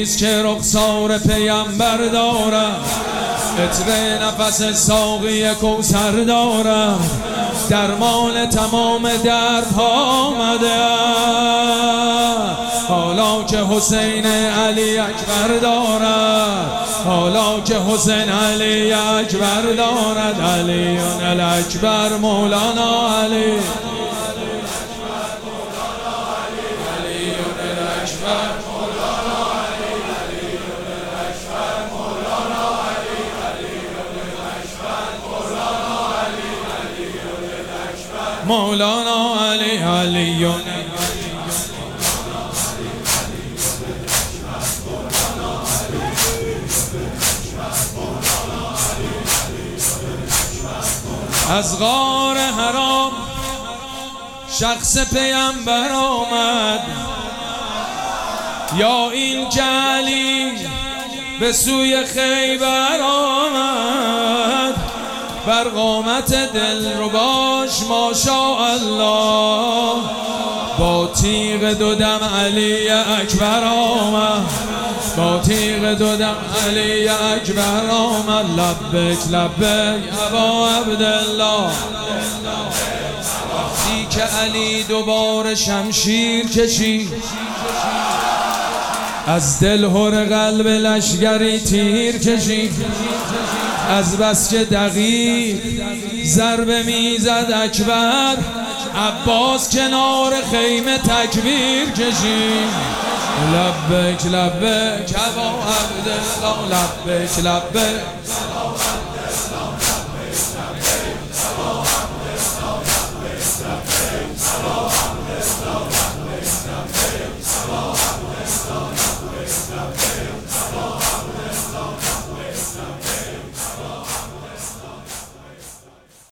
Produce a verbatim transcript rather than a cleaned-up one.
است که رخسار پیمبر دارد، عطر نفس ساقی کوثر دارد، درمان تمام دردها آمده. حالا که حسین علی اکبر دارد، حالا که حسین علی اکبر دارد، علی الاکبر مولانا علی، مولانا علی علی از غار حرام شخص پیمبر آمد، یا این که علی به سوی خیبر آمد، بر قامت دل رو باش ماشاءالله، با تیغ دو دم علی اکبر آمد، با تیغ دو دم علی اکبر آمد. لبک لبک ابا عبدالله. وقتی که علی دوباره شمشیر کشید، از دل هر قلب لشگری تیر کشید، از بس که دقیق ضربه میزد اکبر، عباس کنار خیمه تکبیر کشید. لبک لبک ابا عبدالله، لبک لبک